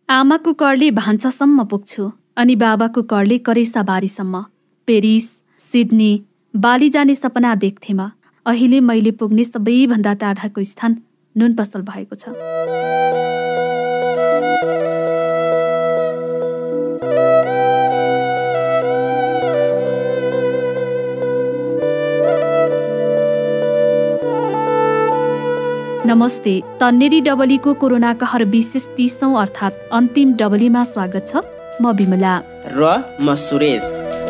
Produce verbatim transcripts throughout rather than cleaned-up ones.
आमाको करले भान्सासम्म पुग्छु अनि बाबाको करले करेसाबारीसम्म। पेरिस, सिडनी, बाली जाने सपना देख्थे म। अहिले मैले पुग्ने सबैभन्दा टाढाको स्थान नुन पसल भएको छ। नमस्ते, तन्नेरी डबलीको कोरोना कहर विशेष तीसौं अर्थात् अन्तिम डबलीमा स्वागत छ। म बिमला र म सुरेश।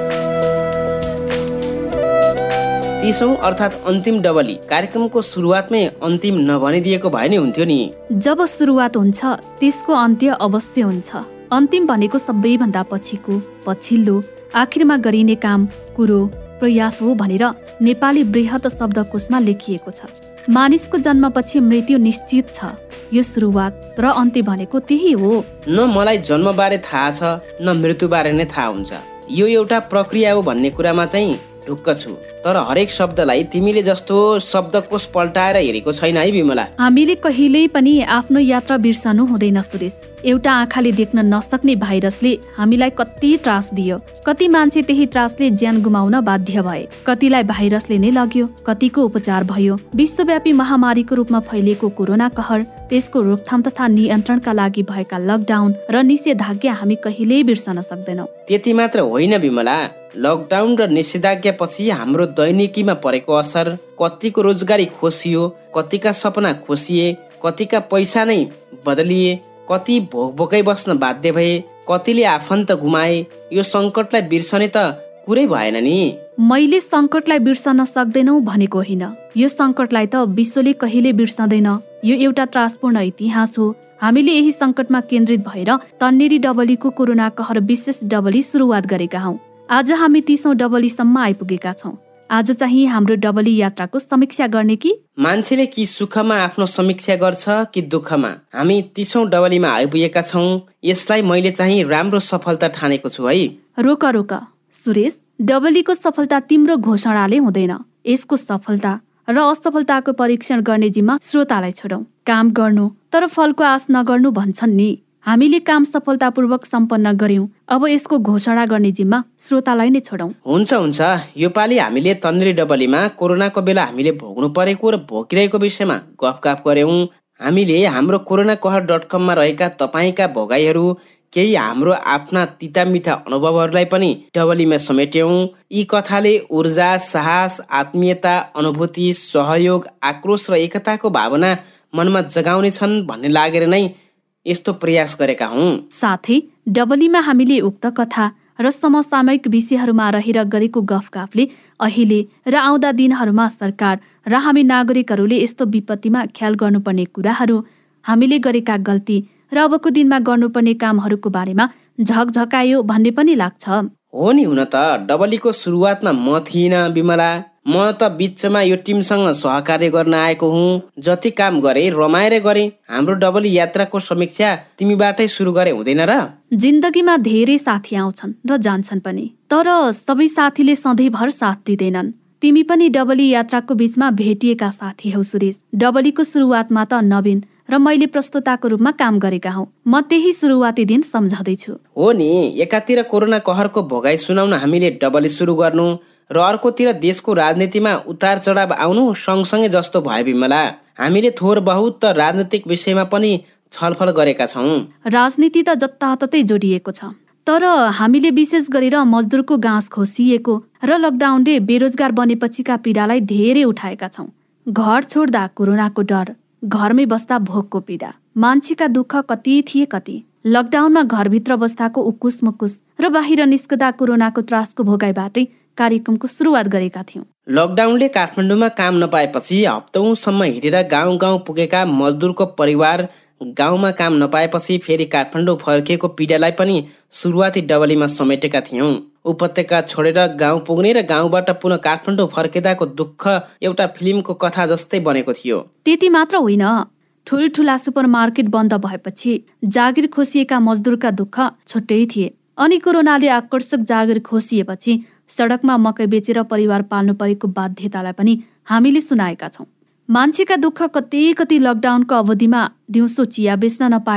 तीसौं अर्थात् अन्तिम डबली कार्यक्रमको सुरुवातमै अन्तिम नभनिदिएको भए नि हुन्थ्यो नि। जब सुरुवात हुन्छ त्यसको अन्त्य अवश्य हुन्छ। अन्तिम भनेको सबैभन्दा पछिको, पछिल्लो, आखिरमा गरिने काम, कुरो, प्रयास हो भनेर नेपाली बृहत शब्दकोशमा लेखिएको छ। मानिसको जन्मपछि मृत्यु निश्चित छ। यो सुरुवात र अन्त्य भनेको त्यही हो। न मलाई जन्मबारे थाहा छ न मृत्युबारे नै थाहा हुन्छ। यो एउटा प्रक्रिया हो भन्ने कुरामा चाहिँ ढुक्क छु। तर हरेक शब्दलाई तिमीले जस्तो शब्दकोश पल्टाएर हेरेको छैन है बिमला। हामीले कहिल्यै पनि आफ्नो यात्रा बिर्सनु हुँदैन सुरेश। एउटा आँखाले देख्न नसक्ने भाइरसले हामीलाई कति त्रास दियो। कति मान्छे त्यही त्रासले ज्यान गुमाउन बाध्य भए। कतिलाई भाइरसले नै लग्यो, कतिको उपचार भयो। विश्वव्यापी महामारीको रूपमा फैलिएको कोरोना कहर, त्यसको रोकथाम तथा नियन्त्रणका लागि भएका लकडाउन र निषेधाज्ञा हामी कहिल्यै बिर्सन सक्दैनौँ। त्यति मात्र होइन बिमला, लकडाउन र निषेधाज्ञा पछि हाम्रो दैनिकीमा परेको असर, कतिको रोजगारी खोसियो, कतिका सपना खोसिए, कतिका पैसा नै बदलिए, कति भोक भोकै बस्न बाध्य भए, कतिले आफन्त गुमाए। यो संकटलाई बिर्सने त कुरै भएन नि। मैले संकटलाई बिर्सन सक्दैनौ भनेको होइन। यो संकटलाई त विश्वले कहिले बिर्सदैन। यो एउटा त्रासपूर्ण इतिहास हो। हामीले यही संकटमा केन्द्रित भएर तन्नेरी डबलीको कोरोना कहर विशेष डबली सुरुवात गरेका हौं। आज हामी तीसौं डबलीसम्म आइपुगेका छौं। आज चाहिँ हाम्रो डबली यात्राको समीक्षा गर्ने कि? मान्छेले कि सुखमा आफ्नो समीक्षा गर्छ कि दुःखमा। हामी तीसौं डबलीमा आइपुगेका छौं। यसलाई मैले चाहिँ राम्रो सफलता ठानेको छु है। रोक रोक सुरेश, डबलीको सफलता तिम्रो घोषणाले हुँदैन। यसको सफलता र असफलताको परीक्षण गर्ने जिम्मा श्रोतालाई छोडौं। काम गर्नु तर फलको आश नगर्नु भन्छन् नि। हामीले काम सफलतापूर्वक सम्पन्न गर्यौं। अब यसको घोषणा गर्ने जिम्मा श्रोतालाई नै छोडौं। हुन्छ हुन्छ। यो पालि हामीले तन्नेरी डबलीमा कोरोनाको बेला हामीले भोग्नु परेको र भोगिरहेको विषयमा गफगाफ गर्यौं। हामीले हाम्रो कोरोना कहर डट कममा रहेका तपाईँका भोगाईहरू, केही हाम्रो आफ्ना तिता मिठा अनुभवहरूलाई पनि डबलीमा समेट्यौं। यी कथाले ऊर्जा, साहस, आत्मीयता, अनुभूति, सहयोग, आक्रोश र एकताको भावना मनमा जगाउने छन् भन्ने लागेर नै यस्तो प्रयास गरेका हौं। साथै डबलीमा हामीले उक्त कथा र समसामयिक विषयहरूमा रहेर गरेको गफगाफले अहिले र आउँदा दिनहरूमा सरकार र हामी नागरिकहरूले यस्तो विपत्तिमा ख्याल गर्नुपर्ने कुराहरू, हामीले गरेका गल्ती र अबको दिनमा गर्नुपर्ने कामहरूको बारेमा झकझकायो भन्ने पनि लाग्छ। हो नि, हुन त डबलीको सुरुवातमा म थिइनँ बिमला। म त बिचमा यो टिमसँग सहकार्य गर्न आएको हुँ। जति काम गरे रमाएर गरे। हाम्रो डबली यात्राको समीक्षा तिमीबाटै सुरु गरे हुँदैन र? जिन्दगीमा धेरै साथी आउँछन् र जान्छन् पनि, तर सबै साथीले सधैँभर साथ दिँदैनन्। तिमी पनि डबली यात्राको बीचमा भेटिएका साथी हौ सुरेश। डबलीको सुरुवातमा त नवीन र मैले प्रस्तुताको रूपमा काम गरेका हौं। म त्यही सुरुवाती दिन सम्झँदैछु। हो नि, एकातिर कोरोना कहरको भोगाई सुनाउन हामीले डबली सुरु गर्नु र अर्कोतिर देशको राजनीतिमा उतार चढाव आउनु सँगसँगै जस्तो भयो बिमला। हामीले थोर बहुत त राजनीतिक विषयमा पनि छलफल गरेका छौं। राजनीति त जताततै जोडिएको छ, तर हामीले विशेष गरेर मजदुरको गाँस खोसिएको र लकडाउनले बेरोजगार बनेपछिका पीडालाई धेरै उठाएका छौं। घर छोड्दा कोरोनाको डर, घरमै बस्दा भोकको पीडा, मान्छेका दुःख कति थिए कति। लकडाउनमा घरभित्र बस्दाको उकुस मुकुस र बाहिर निस्कदा कोरोनाको त्रासको भोगाइबाटै कार्यक्रमको सुरुवात गरेका थियौं। लकडाउनले काठमाडौँमा काम नपाएपछि हप्तौंसम्म हिँडेर गाउँ गाउँ पुगेका मजदुरको परिवार गाउँमा काम नपाएपछि फेरि काठमाडौँ फर्किएको पीडालाई पनि सुरुवाती डबलीमा समेटेका थियौं। उपत्यका छोडेर गाउँ पुग्ने र गाउँबाट पुनः काठमाडौँ फर्किँदाको दुःख एउटा फिल्मको कथा जस्तै बनेको थियो। त्यति मात्र होइन, ठुलठुला सुपरमार्केट बन्द भएपछि जागिर खोसिएका मजदुरका दुःख छुट्टै थिए। अनि कोरोनाले आकर्षक जागिर खोसिएपछि सडकमा मकै बेचेर परिवार पाल्नु परेको बाध्यतालाई पनि हामीले सुनाएका छौं। मान्छेका दुःख कति कति लकडाउनको अवधिमा दिउँसो चिया बेच्न नपाएर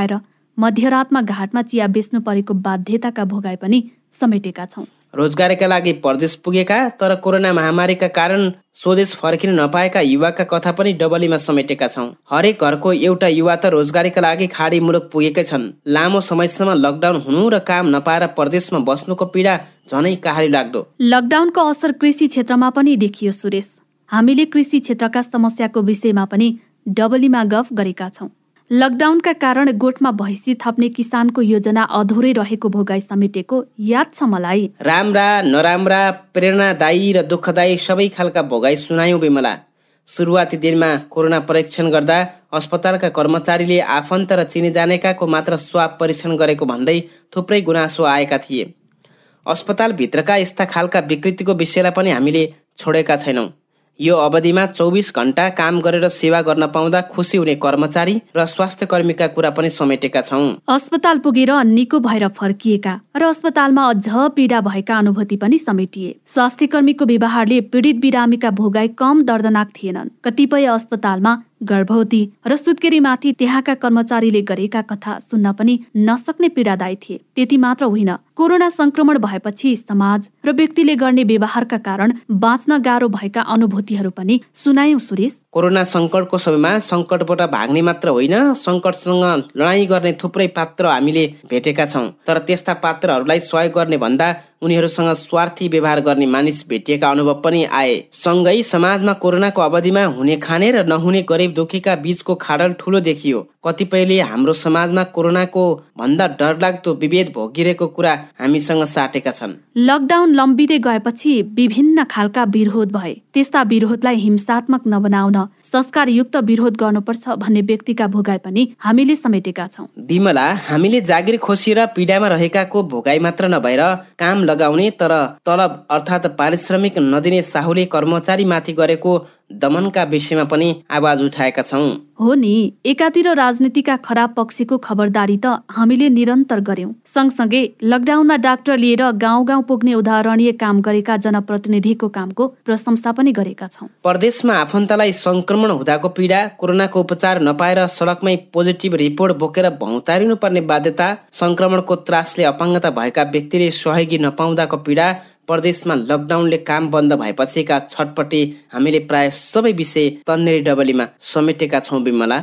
मध्यरातमा घाटमा चिया बेच्नु परेको बाध्यताका भोगाई पनि समेटेका छौं। रोजगारीका लागि परदेश पुगेका तर कोरोना महामारीका कारण स्वदेश फर्किन नपाएका युवाका कथा पनि डबलीमा समेटेका छौं। हरेक घरको एउटा युवा त रोजगारीका लागि खाडी मुलुक पुगेकै छन्। लामो समयसम्म लकडाउन हुनु र काम नपाएर परदेशमा बस्नुको पीडा झनै कहाली लाग्दो। लकडाउनको असर कृषि क्षेत्रमा पनि देखियो सुरेश। हामीले कृषि क्षेत्रका समस्याको विषयमा पनि डबलीमा गफ गरेका छौं। लकडाउनका कारण गोठमा भैँसी थप्ने किसानको योजना अधुरै रहेको भोगाई समेटेको याद छ मलाई। राम्रा नराम्रा प्रेरणादायी र दुःखदायी सबै खालका भोगाई सुनायौं बिमला। सुरुवाती दिनमा कोरोना परीक्षण गर्दा अस्पतालका कर्मचारीले आफन्त र चिने जानेकाको मात्र स्वाब परीक्षण गरेको भन्दै थुप्रै गुनासो आएका थिए। अस्पतालभित्रका यस्ता खालका विकृतिको विषयलाई पनि हामीले छोडेका छैनौं। यो अवधिमा चौबिस घण्टा काम गरेर सेवा गर्न पाउँदा खुसी हुने कर्मचारी र स्वास्थ्य कर्मीका कुरा पनि समेटेका छौं। अस्पताल पुगेर निको भएर फर्किएका र अस्पतालमा अझ पीडा भएका अनुभूति पनि समेटिए। स्वास्थ्य कर्मीको व्यवहारले पीडित बिरामीका भोगाई कम दर्दनाक थिएनन्। कतिपय अस्पतालमा गर्भवती र सुत्केरीमाथि त्यहाँका कर्मचारीले गरेका कथा सुन्न पनि नसक्ने पीडादायी थिए। त्यति मात्र होइन, कोरोना संक्रमण भएपछि समाज र व्यक्तिले गर्ने व्यवहारका कारण बाँच्न गाह्रो भएका अनुभूतिहरू पनि सुनायौं सुरेश। कोरोना संकटको समयमा संकटबाट भाग्ने मात्र होइन, संकटसँग लडाईँ गर्ने थुप्रै पात्र हामीले भेटेका छौं। तर त्यस्ता पात्रहरूलाई सहयोग गर्ने भन्दा उनीहरूसँग स्वार्थी व्यवहार गर्ने मानिस भेटिएका अनुभव पनि आए। सँगै समाजमा कोरोनाको अवधिमा हुने खाने र नहुने गरिब दुखीका बीचको खाडल ठूलो देखियो। कतिपयले हाम्रो समाजमा कोरोनाको भन्दा डरलाग्दो विभेद भोगिरहेको कुरा हामीसँग साटेका छन्। लकडाउन लम्बिँदै गएपछि विभिन्न खालका विरोध भए। त्यस्ता विरोधलाई हिंसात्मक नबनाउन संस्कारयुक्त विरोध गर्नुपर्छ भन्ने व्यक्तिका भोगाई पनि हामीले समेटेका छौं। बिमला, हामीले जागिर खोसी र पीडामा रहेकाको भोगाई मात्र नभएर काम लगाउने तर तलब अर्थात् पारिश्रमिक नदिने साहुले कर्मचारी माथि गरेको दमनका विषयमा पनि आवाज उठाएका छौं। हो नि, एकातिर राजनीतिका खराब पक्षको खबरदारी त हामीले निरन्तर गर्यौं। सँगसँगै लकडाउनमा डाक्टर लिएर गाउँ गाउँ पुग्ने उदाहरणीय काम गरेका जनप्रतिनिधिको कामको प्रशंसा पनि गरेका छौं। परदेशमा आफन्तलाई संक्रमण हुँदाको पीडा, कोरोनाको उपचार नपाएर सडकमै पोजिटिभ रिपोर्ट बोकेर भौतारिनु पर्ने बाध्यता, संक्रमणको त्रासले अपाङ्गता भएका व्यक्तिले सहयोगी नपाउँदाको पीडा, परदेशमा लकडाउनले काम बन्द भएपछिका छटपटी हामीले प्राय सबै विषय तन्नेरी डबलीमा समेटेका छौं बिमला।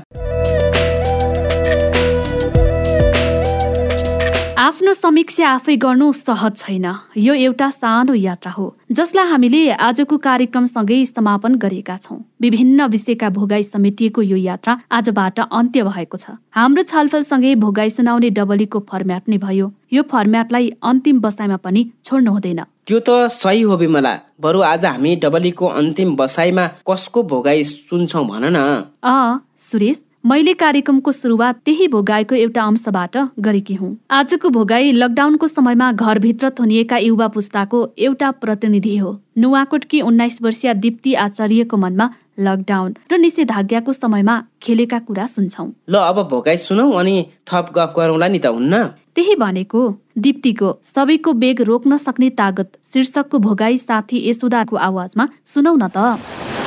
आफ्नो समीक्षा आफै गर्नु सहज छैन। यो एउटा सानो यात्रा हो जसलाई हामीले आजको कार्यक्रमसँगै समापन गरेका छौं। विभिन्न विषयका भोगाई समेटिएको यो यात्रा आजबाट अन्त्य भएको छ। हाम्रो छलफलसँगै भोगाई सुनाउने डबलीको फर्म्याट नै भयो। यो फर्म्याटलाई अन्तिम बसाइमा पनि छोड्नु हुँदैन। त्यो त सही हो बिमला। बरु आज हामी डबलीको अन्तिम बसाइमा कसको भोगाई सुन्छौं भन न। अ सुरेश, मैले कार्यक्रमको सुरुवात त्यही भोगाईको एउटा अंशबाट गरेकी हुँ। आजको भोगाई लकडाउनको समयमा घरभित्र थुनिएका युवा पुस्ताको एउटा प्रतिनिधि हो। नुवाकोटकी उन्नाइस वर्षीय दीप्ति आचार्यको मनमा लकडाउन र निषेधाज्ञाको समयमा खेलेका कुरा सुन्छौं। ल अब भोगाई सुनौ अनि थप गफ गरौँला नि त, हुन्न? त्यही भनेको। दीप्तिको सबैको बेग रोक्न सक्ने तागत शीर्षकको भोगाई साथी यशोदाको आवाजमा सुनौ न त।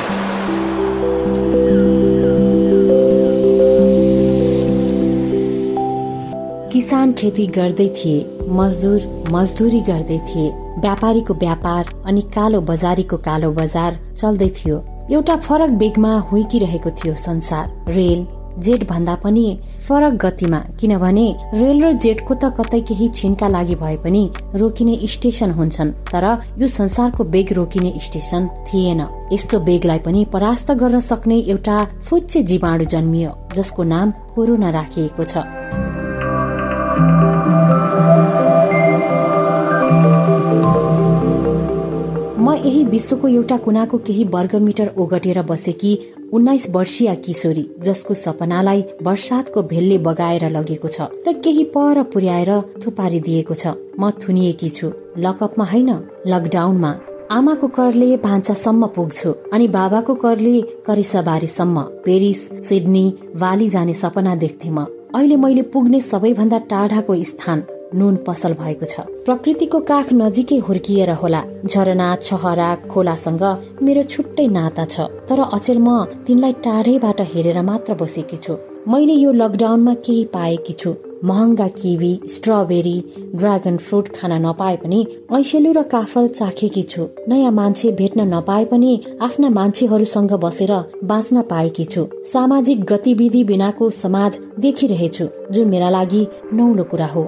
किसान खेती गर्दै थिए, मजदुर मजदुरी गर्दै थिए, व्यापारीको व्यापार अनि कालो बजारीको कालो बजार चल्दै थियो। एउटा फरक बेगमा हुइकिरहेको थियो संसार। रेल जेट भन्दा पनि फरक गतिमा, किनभने रेल र जेटको त कतै केही छिनका लागि भए पनि रोकिने स्टेशन हुन्छन्, तर यो संसारको बेग रोकिने स्टेशन थिएन। यस्तो बेगलाई पनि परास्त गर्न सक्ने एउटा फुच्चे जीवाणु जन्मियो जसको नाम कोरोना राखिएको छ। म यही विश्वको एउटा कुनाको केही वर्गमिटर ओगटेर बसेकी उन्नाइस वर्षीय किशोरी जसको सपनालाई वर्षातको भेलले बगाएर लगेको छ र केही पर पुर्याएर थुपारिदिएको छ। म थुनिएकी छु, लकअपमा होइन, लकडाउनमा। आमाको करले भान्सासम्म पुग्छु अनि बाबाको करले करिसाबारीसम्म, पेरिस, सिडनी, बाली जाने सपना देख्थे म। अहिले मैले पुग्ने सबैभन्दा टाढाको स्थान नुन पसल भएको छ। प्रकृतिको काख नजिकै हुर्किएर होला। झरना, छहरा, खोलासँग मेरो छुट्टै नाता छ, तर अचेल म तिनलाई टाढैबाट हेरेर मात्र बसेकी छु। मैले यो लकडाउनमा केही पाएकी छु। महँगा किवी, स्ट्रबेरी, ड्रागन फ्रुट खान नपाए पनि ऐसेलु र काफल चाखेकी छु। नयाँ मान्छे भेट्न नपाए पनि आफ्ना मान्छेहरूसँग बसेर बाँच्न पाएकी छु। सामाजिक गतिविधि बिनाको समाज देखिरहेछु, जुन मेरा लागि नौलो कुरा हो।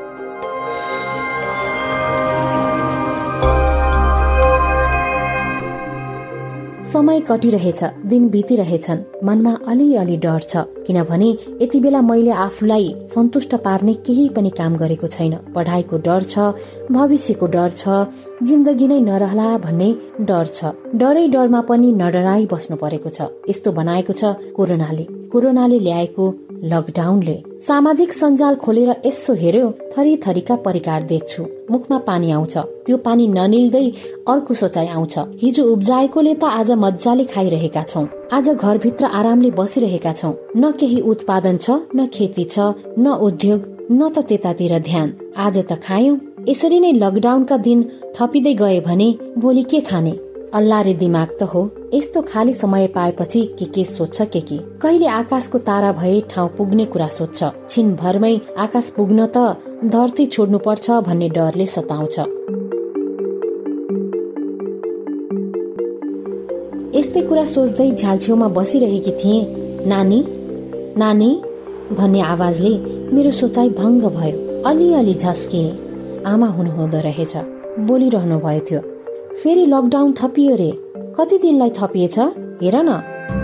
समय कटिरहेछ, दिन बितिरहेछन्, मनमा अलिअलि डर छ, किनभने यति बेला मैले आफूलाई सन्तुष्ट पार्ने केही पनि काम गरेको छैन। पढाइको डर छ, भविष्यको डर छ, जिन्दगी नै नरहला भन्ने डर छ। डरै डरमा पनि नडराई बस्नु परेको छ। यस्तो बनाएको छ कोरोनाले कोरोनाले ल्याएको लकडाउनले। सामाजिक सञ्जाल खोलेर यसो हेर्यो, थरी थरीका परिकार देख्छु। मुखमा पानी आउँछ, त्यो पानी ननिल्दै अर्को सोचाइ आउँछ। हिजो उब्जाएकोले त आज मजाले खाइरहेका छौं, आज घरभित्र आरामले बसिरहेका छौं। न केही उत्पादन छ, न खेती छ, न उद्योग, न त त्यतातिर ध्यान। आज त खायौं। यसरी नै लकडाउनका दिन थपिँदै गए भने भोलि के खाने? अल्लाह रे दिमाग त हो। यस्तो खाली समय पाएपछि के के सोध्छ के के। कहिले आकाशको तारा भए ठाउँ पुग्ने कुरा सोध्छ। छिनभरमै आकाश पुग्न त धरती छोड्नु पर्छ भन्ने डरले सताउँछ। यस्तै कुरा सोच्दै झ्यालछेउमा बसिरहेकी थिएँ। नानी नानी भन्ने आवाजले मेरो सोचाइ भङ्ग भयो। अलिअलि झस्के। आमा हुनुहुँदो रहेछ। बोलिरहनु भयो थियो। फेरि लकडाउन थपियो रे। कति दिनलाई थपिएछ हेर न।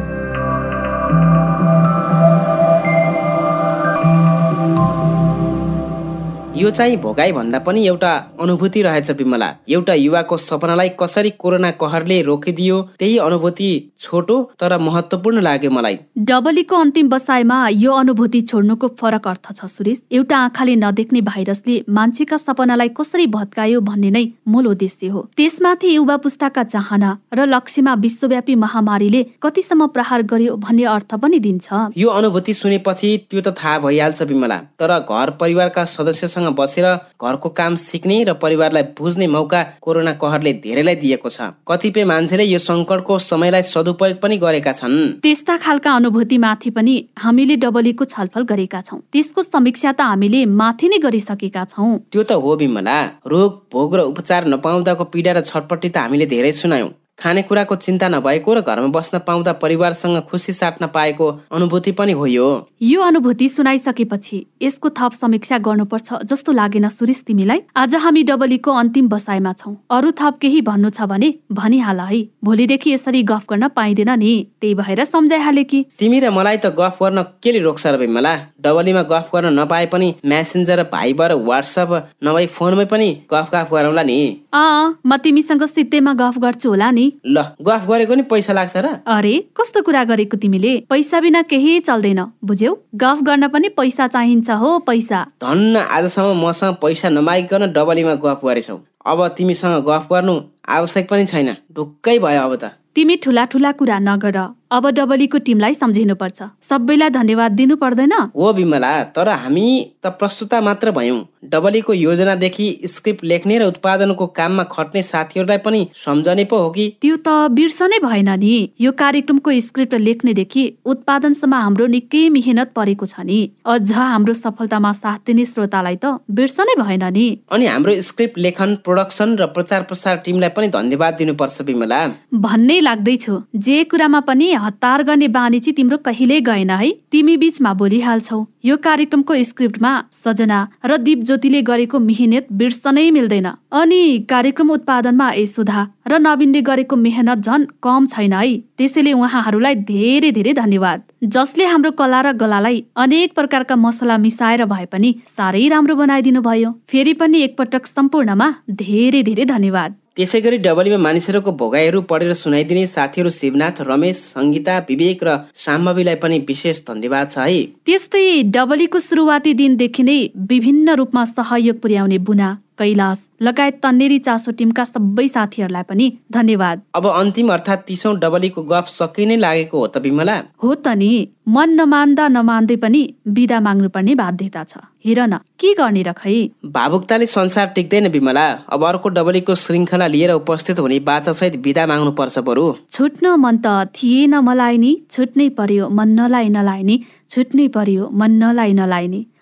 यो चाहिँ भोगाई भन्दा पनि एउटा अनुभूति रहेछ विमला। एउटा युवाको सपनालाई कसरी कोरोना कहरले रोकिदियो, त्यही अनुभूति छोटो तर महत्वपूर्ण लाग्यो मलाई। डबलीको अन्तिम बसाइमा यो अनुभूति छोड्नुको फरक अर्थ छ सुरेश। एउटा आँखाले नदेख्ने भाइरसले मान्छेका सपनालाई कसरी भत्कायो भन्ने नै मूल उद्देश्य हो। त्यसमाथि युवा पुस्ताका चाहना र लक्ष्यमा विश्वव्यापी महामारीले कतिसम्म प्रहार गर्यो भन्ने अर्थ पनि दिन्छ। यो अनुभूति सुनेपछि त्यो त थाहा भइहाल्छ विमला, तर घर परिवारका सदस्यसँग बसेर घरको काम सिक्ने र परिवारलाई बुझ्ने मौका कोरोना कहरले धेरैलाई दिएको छ। कतिपय मान्छेले यो संकटको समयलाई सदुपयोग पनि गरेका छन्। त्यस्ता खालका अनुभूति माथि पनि हामीले डबलीको छलफल गरेका छौं। त्यसको समीक्षा त हामीले माथि नै गरिसकेका छौं। त्यो त हो विमला। रोग भोग र उपचार नपाउँदाको पीडा र छटपट्टि त हामीले धेरै सुनायौं। खानेकुराको चिन्ता नभएको र घरमा बस्न पाउँदा परिवारसँग खुसी साट्न पाएको अनुभूति पनि हो यो। यो अनुभूति सुनाइसकेपछि यसको थप समीक्षा गर्नुपर्छ जस्तो लागेन सुरेश तिमीलाई? आज हामी डबलीको अन्तिम बसाइमा छौं। अरू थप केही भन्नु छ भने भनिहाल है। भोलिदेखि यसरी गफ गर्न पाइँदैन नि, त्यही भएर सम्झाइहाले कि। तिमी र मलाई त गफ गर्न केले रोक्छ र विमला? डबलीमा गफ गर्न नपाए पनि मेसेन्जर, भाइबर, व्हाट्सएप नभई फोनमै पनि गफ गफ गरौँला नि। अँ, म तिमीसँग सित्तैमा गफ गर्छु होला नि। ल, गफ गरेको नि पैसा लाग्छ र? अरे कस्तो कुरा गरेको तिमीले? पैसा बिना केही चल्दैन, बुझ्यौ? गफ गर्न पनि पैसा चाहिन्छ हो, पैसा। धन्न, आजसम्म मसँग पैसा नमागिकन डबलीमा गफ गरेछौ। अब तिमीसँग गफ गर्नु आवश्यक पनि छैन। ढुक्कै भयो अब त। तिमी ठुला ठुला कुरा नगर। अब डबलीको टिमलाई सम्झिनु पर्छ। सबैलाई धन्यवाद दिनु पर्दैन? हो विमला, तर हामी त प्रस्तुता मात्र भयौं। डबलीको योजनादेखि स्क्रिप्ट लेख्ने र उत्पादनको काममा खट्ने साथीहरूलाई पनि सम्झने पो हो कि? त्यो त बिर्सनै भएन नि। यो कार्यक्रमको स्क्रिप्ट लेख्नेदेखि उत्पादनसम्म हाम्रो निकै मेहनत परेको छ नि। अझ हाम्रो सफलतामा साथ दिने श्रोतालाई त बिर्सनै भएन नि। अनि हाम्रो स्क्रिप्ट लेखन, प्रोडक्सन र प्रचार प्रसार टिमलाई पनि धन्यवाद दिनुपर्छ विमला। भन्नै लाग्दैछु। जे कुरामा पनि हतार गर्ने बानी चाहिँ तिम्रो कहिल्यै गएन है। तिमी बीचमा बोलिहाल्छौ। यो कार्यक्रमको स्क्रिप्टमा सजना र दीप ज्योतिले गरेको मेहनत बिर्सनै मिल्दैन। अनि कार्यक्रम उत्पादनमा यशोधा र नवीनले गरेको मेहनत झन् कम छैन है। त्यसैले उहाँहरूलाई धेरै धेरै धन्यवाद, जसले हाम्रो कला र गलालाई अनेक प्रकारका मसला मिसाएर भए पनि साह्रै राम्रो बनाइदिनु भयो। फेरि पनि एकपटक सम्पूर्णमा धेरै धेरै धन्यवाद। त्यसै गरी डबलीमा मानिसहरूको भोगाइहरू पढेर सुनाइदिने साथीहरू शिवनाथ, रमेश, संगीता, विवेक र साम्भवीलाई पनि विशेष धन्यवाद छ है। त्यस्तै डबलीको सुरुवाती दिनदेखि नै विभिन्न रूपमा सहयोग पुर्याउने बुना, कैलाश लगायत तन्नेरी चासो टिमका सबै साथीहरूलाई पनि धन्यवाद। अब अन्तिम अर्थात् तीसौं डबलीको गफ सकि नै लागेको हो त विमला? हो त नि। मन नमान्दा नमान्दै पनि बिदा माग्नु पर्ने बाध्यता छ। हेर न, के गर्ने र खै? भावुकताले संसार टिक्दैन विमला। अब अर्को डबलीको श्रृङ्खला लिएर उपस्थित हुने बाचा सहित बिदा माग्नु पर्छ बरु। छुट्न मन त थिएन मलाई नि, छुट्नै पर्यो मन नलाई नलाई नि, छुट्नै पर्यो मन नलाई नलाई नि।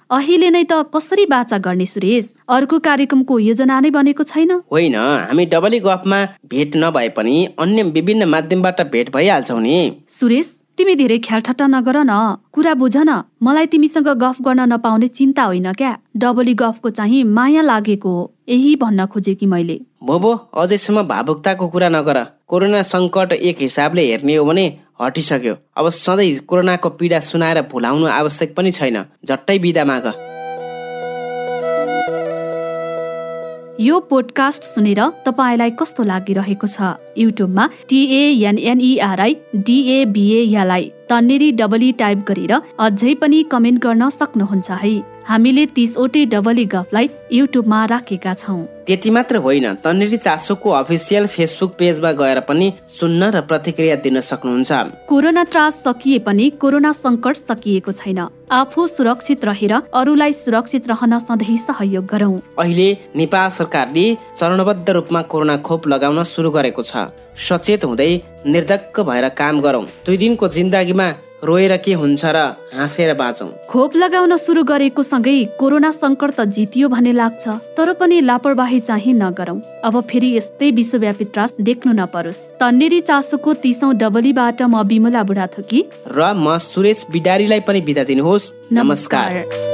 अहिले नै त कसरी बाचा गर्ने सुरेश? अर्को कार्यक्रमको योजना नै बनेको छैन? होइन, हामी डबली गफमा भेट नभए पनि अन्य विभिन्न माध्यमबाट भेट भइहाल्छौँ नि। सुरेश, तिमी धेरै ख्यालठट्टा नगर न, कुरा बुझ न। मलाई तिमीसँग गफ गर्न नपाउने चिन्ता होइन क्या, डबली गफको चाहिँ माया लागेको हो, यही भन्न खोजे कि मैले। भोबो, अझैसम्म भावुकताको कुरा नगर। कोरोना संकट एक हिसाबले हेर्ने हो भने हटिसक्यो। अब सधैँ कोरोनाको पीडा सुनाएर भुलाउनु आवश्यक पनि छैन। झट्टै बिदा माग। यो पोडकास्ट सुनेर तपाईलाई कस्तो लागिरहेको छ? युट्युबमा टिएएनएनइआरआई डिएबिएलाई तन्नेरी डबली टाइप गरेर अझै पनि कमेन्ट गर्न सक्नुहुन्छ है। हामीले तीसवटै डबली गफलाई युट्युबमा राखेका छौँ। त्यति मात्र होइन, तन्नेरी चासोको अफिसियल फेसबुक पेजमा गएर पनि सुन्न र प्रतिक्रिया दिन सक्नुहुन्छ। कोरोना त्रास सकिए पनि कोरोना संकट सकिएको छैन। आफू सुरक्षित रहेर अरूलाई सुरक्षित रहन सधैँ सहयोग गरौं। अहिले नेपाल सरकारले चरणबद्ध रूपमा कोरोना खोप लगाउन सुरु गरेको छ। सचेत हुँदै निर्धक्क भएर काम गरौं। दुई दिनको जिन्दगीमा रोएर के हुन्छ र हाँसेर बाँचौं। खोप लगाउन सुरु गरेको सँगै कोरोना संकट त जितियो भन्ने लाग्छ, तर पनि लापरवाही चाहिँ नगरौं। अब फेरि यस्तै विश्वव्यापी त्रास देख्नु नपरोस्। तन्नेरी चासोको तीसौं डबलीबाट म बिमला बुढाथोकी र म सुरेश बिडारीलाई पनि बिदा दिनुहोस्। नमस्कार।